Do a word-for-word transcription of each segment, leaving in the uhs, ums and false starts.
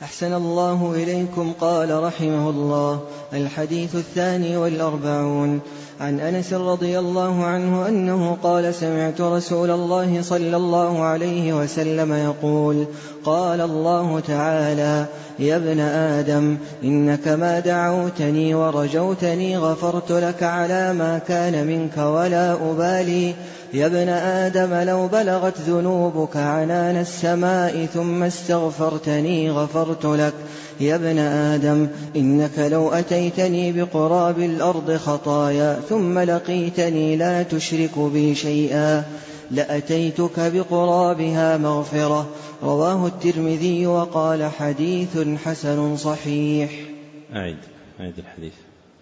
أحسن الله إليكم. قال رحمه الله: الحديث الثاني والأربعون. عن أنس رضي الله عنه أنه قال: سمعت رسول الله صلى الله عليه وسلم يقول: قال الله تعالى: يا ابن آدم إنك ما دعوتني ورجوتني غفرت لك على ما كان منك ولا أبالي. يا ابن آدم لو بلغت ذنوبك عنان السماء ثم استغفرتني غفرت لك. يا ابن آدم إنك لو أتيتني بقراب الأرض خطايا ثم لقيتني لا تشرك بي شيئا لأتيتك بقرابها مغفرة. رواه الترمذي وقال: حديث حسن صحيح. أعد أعد الحديث.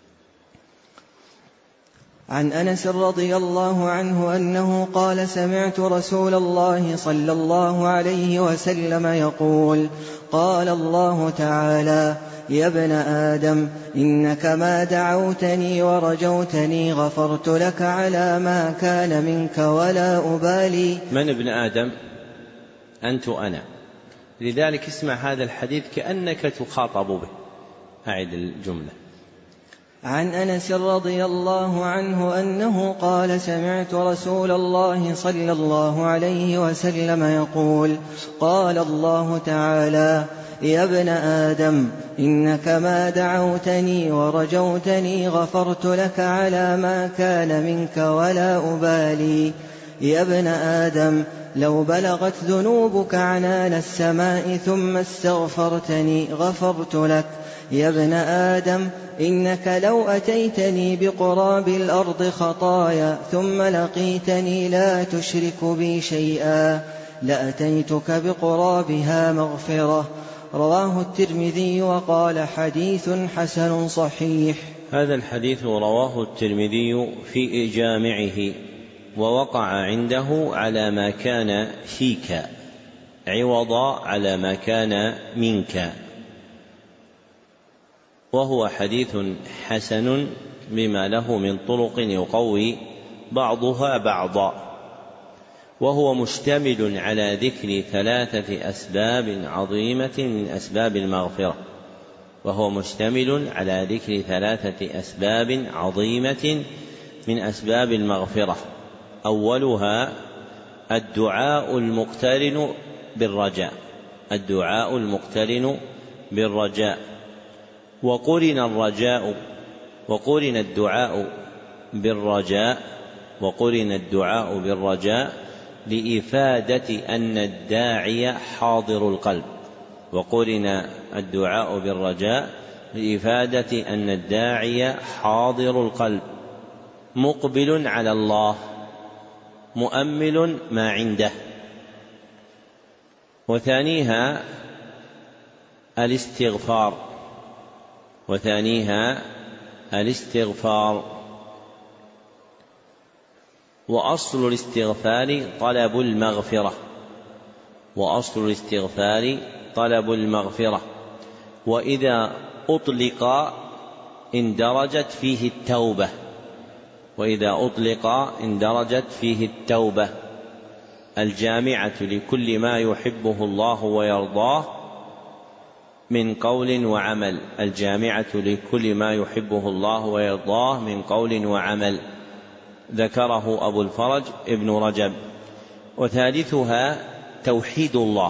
عن أنس رضي الله عنه أنه قال: سمعت رسول الله صلى الله عليه وسلم يقول: قال الله تعالى: يا ابن آدم إنك ما دعوتني ورجوتني غفرت لك على ما كان منك ولا أبالي. من ابن آدم؟ أنت أنا، لذلك اسمع هذا الحديث كأنك تخاطب به. أعد الجملة. عن أنس رضي الله عنه أنه قال: سمعت رسول الله صلى الله عليه وسلم يقول: قال الله تعالى: يا ابن آدم إنك ما دعوتني ورجوتني غفرت لك على ما كان منك ولا أبالي. يا ابن آدم لو بلغت ذنوبك عنان السماء ثم استغفرتني غفرت لك. يا ابن آدم إنك لو أتيتني بقراب الأرض خطايا ثم لقيتني لا تشرك بي شيئا لأتيتك بقرابها مغفرة. رواه الترمذي وقال: حديث حسن صحيح. هذا الحديث رواه الترمذي في جامعه، ووقع عنده على ما كان فيك عوض على ما كان منك، وهو حديث حسن بما له من طرق يقوي بعضها بعضا، وهو مشتمل على ذكر ثلاثة أسباب عظيمة من أسباب المغفرة وهو مشتمل على ذكر ثلاثة أسباب عظيمة من أسباب المغفرة. أولها الدعاء المقترن بالرجاء الدعاء المقترن بالرجاء وقرن الرجاء وقرن الدعاء بالرجاء وقرن الدعاء بالرجاء لإفادة أن الداعي حاضر القلب وقرن الدعاء بالرجاء لإفادة أن الداعي حاضر القلب مقبل على الله مؤمل ما عنده. وثانيها الاستغفار وثانيها الاستغفار وأصل الاستغفار طلب المغفرة وأصل الاستغفار طلب المغفرة وإذا أطلق اندرجت فيه التوبة وإذا أطلق اندرجت فيه التوبة الجامعة لكل ما يحبه الله ويرضاه من قول وعمل الجامعة لكل ما يحبه الله ويرضاه من قول وعمل، ذكره أبو الفرج ابن رجب. وثالثها توحيد الله،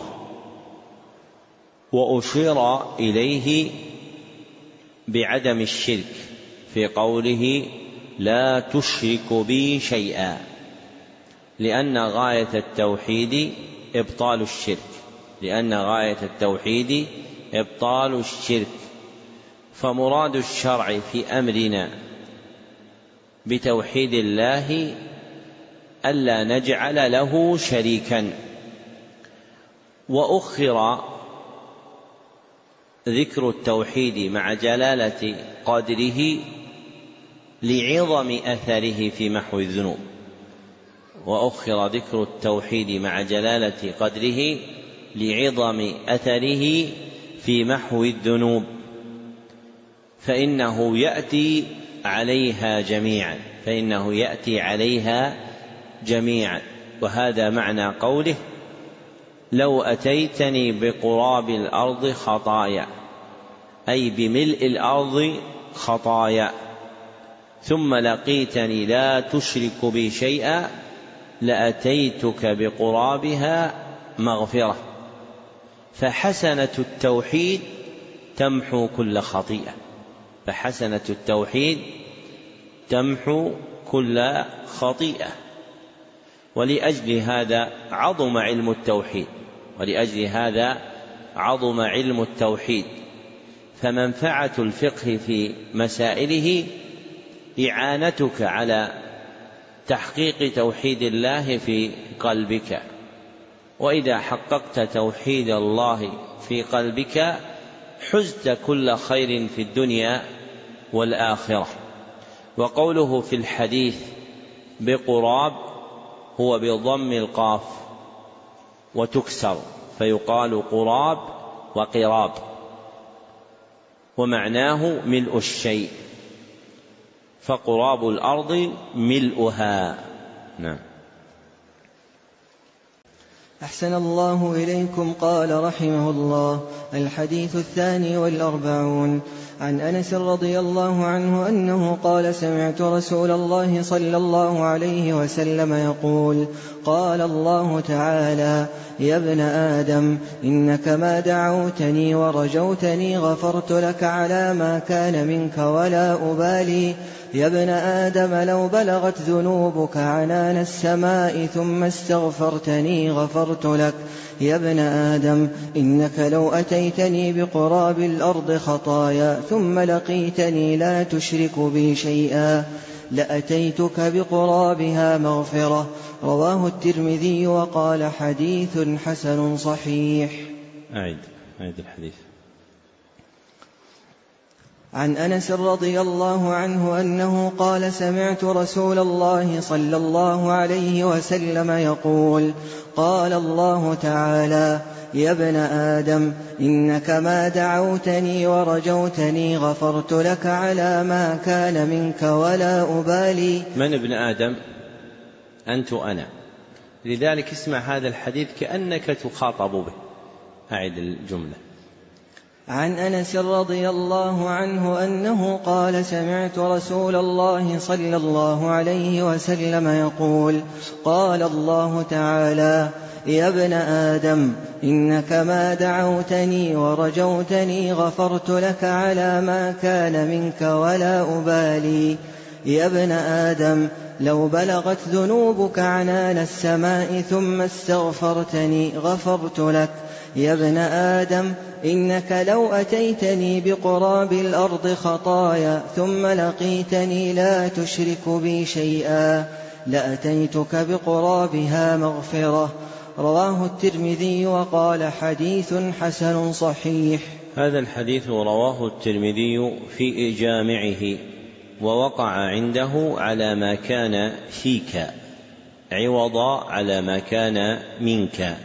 وأشير إليه بعدم الشرك في قوله لا تشرك بي شيئا، لأن غاية التوحيد إبطال الشرك لأن غاية التوحيد إبطال الشرك فمراد الشرع في أمرنا بتوحيد الله ألا نجعل له شريكا. وأخر ذكر التوحيد مع جلالة قدره لعظم أثره في محو الذنوب وأخر ذكر التوحيد مع جلالة قدره لعظم أثره في محو الذنوب فإنه يأتي عليها جميعا فإنه يأتي عليها جميعا وهذا معنى قوله لو أتيتني بقراب الأرض خطايا، أي بملء الأرض خطايا، ثم لقيتني لا تشرك بي شيئا لأتيتك بقرابها مغفرة. فحسنة التوحيد تمحو كل خطيئة، فحسنة التوحيد تمحو كل خطيئة. ولأجل هذا عظم علم التوحيد، ولأجل هذا عظم علم التوحيد. فمنفعة الفقه في مسائله إعانتك على تحقيق توحيد الله في قلبك، وإذا حققت توحيد الله في قلبك حزت كل خير في الدنيا والآخرة. وقوله في الحديث بقراب هو بضم القاف وتكسر، فيقال قراب وقراب، ومعناه ملء الشيء، فقراب الأرض ملؤها. نعم. أحسن الله إليكم. قال رحمه الله: الحديث الثاني والأربعون. عن أنس رضي الله عنه أنه قال: سمعت رسول الله صلى الله عليه وسلم يقول: قال الله تعالى: يا ابن آدم إنك ما دعوتني ورجوتني غفرت لك على ما كان منك ولا أبالي. يا ابن آدم لو بلغت ذنوبك عنان السماء ثم استغفرتني غفرت لك. يا ابن آدم إنك لو أتيتني بقراب الأرض خطايا ثم لقيتني لا تشرك بي شيئا لأتيتك بقرابها مغفرة. رواه الترمذي وقال: حديث حسن صحيح. أعد أعد الحديث. عن أنس رضي الله عنه أنه قال: سمعت رسول الله صلى الله عليه وسلم يقول: قال الله تعالى: يا ابن آدم إنك ما دعوتني ورجوتني غفرت لك على ما كان منك ولا أبالي. من ابن آدم؟ أنت وأنا، لذلك اسمع هذا الحديث كأنك تخاطب به. أعد الجملة. عن أنس رضي الله عنه أنه قال: سمعت رسول الله صلى الله عليه وسلم يقول: قال الله تعالى: يا ابن آدم إنك ما دعوتني ورجوتني غفرت لك على ما كان منك ولا أبالي. يا ابن آدم لو بلغت ذنوبك عنان السماء ثم استغفرتني غفرت لك. يا ابن آدم إنك لو أتيتني بقراب الأرض خطايا ثم لقيتني لا تشرك بي شيئا لأتيتك بقرابها مغفرة. رواه الترمذي وقال: حديث حسن صحيح. هذا الحديث رواه الترمذي في جامعه، ووقع عنده على ما كان فيك عوضا على ما كان منك،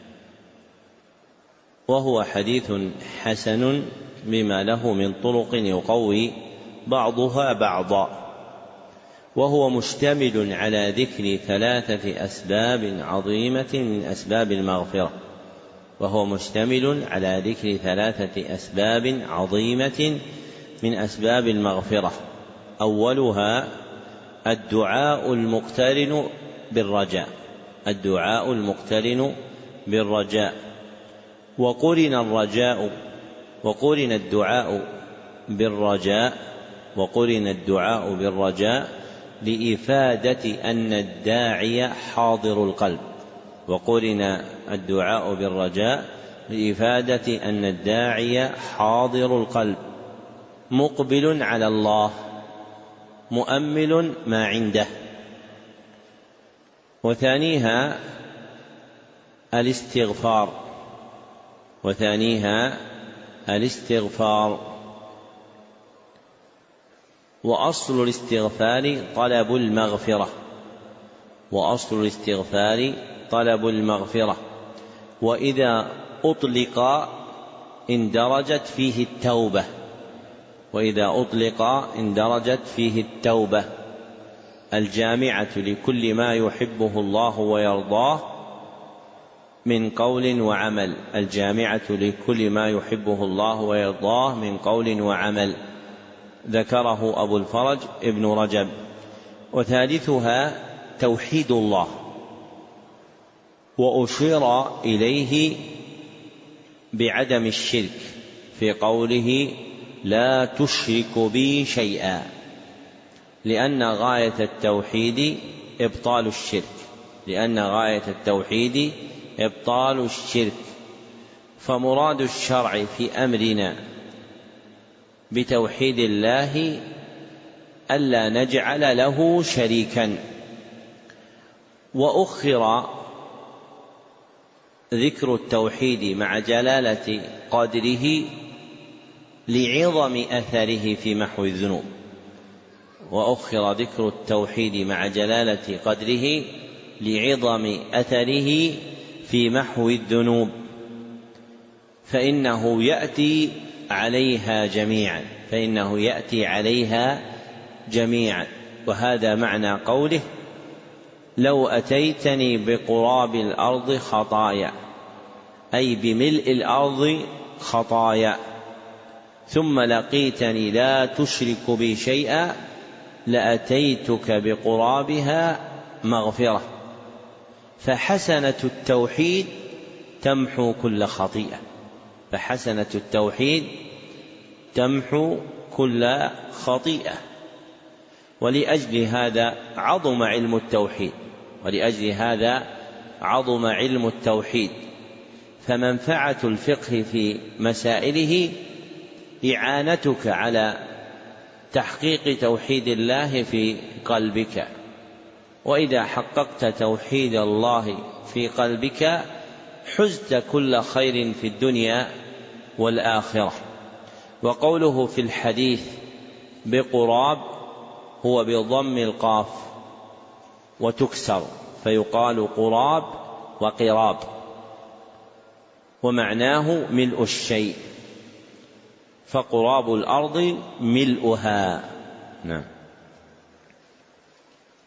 وهو حديث حسن بما له من طرق يقوي بعضها بعضا، وهو مشتمل على ذكر ثلاثة أسباب عظيمة من أسباب المغفرة وهو مشتمل على ذكر ثلاثة أسباب عظيمة من أسباب المغفرة. أولها الدعاء المقترن بالرجاء، الدعاء المقترن بالرجاء. وقرن الرجاء وقرن الدعاء بالرجاء وقرن الدعاء بالرجاء لإفادة أن الداعي حاضر القلب وقرن الدعاء بالرجاء لإفادة أن الداعي حاضر القلب مقبل على الله مؤمل ما عنده. وثانيها الاستغفار وثانيها الاستغفار وأصل الاستغفار طلب المغفرة وأصل الاستغفار طلب المغفرة وإذا أطلق اندرجت فيه التوبة وإذا أطلق اندرجت فيه التوبة الجامعة لكل ما يحبه الله ويرضاه من قول وعمل، الجامعة لكل ما يحبه الله ويرضاه من قول وعمل، ذكره أبو الفرج ابن رجب. وثالثها توحيد الله، وأشير إليه بعدم الشرك في قوله لا تشرك بي شيئا، لأن غاية التوحيد إبطال الشرك لأن غاية التوحيد إبطال الشرك فمراد الشرع في أمرنا بتوحيد الله ألا نجعل له شريكا. وأخر ذكر التوحيد مع جلالة قدره لعظم أثره في محو الذنوب وأخر ذكر التوحيد مع جلالة قدره لعظم أثره في محو الذنوب، فإنه يأتي عليها جميعا فإنه يأتي عليها جميعا وهذا معنى قوله لو أتيتني بقراب الأرض خطايا، أي بملء الأرض خطايا، ثم لقيتني لا تشرك بي شيئا لأتيتك بقرابها مغفرة. فحسنة التوحيد تمحو كل خطيئة فحسنة التوحيد تمحو كل خطيئة ولأجل هذا عظم علم التوحيد ولأجل هذا عظم علم التوحيد فمنفعة الفقه في مسائله إعانتك على تحقيق توحيد الله في قلبك، وإذا حققت توحيد الله في قلبك حزت كل خير في الدنيا والآخرة. وقوله في الحديث بقراب هو بضم القاف وتكسر فيقال قراب وقراب، ومعناه ملء الشيء، فقراب الأرض ملؤها. نعم.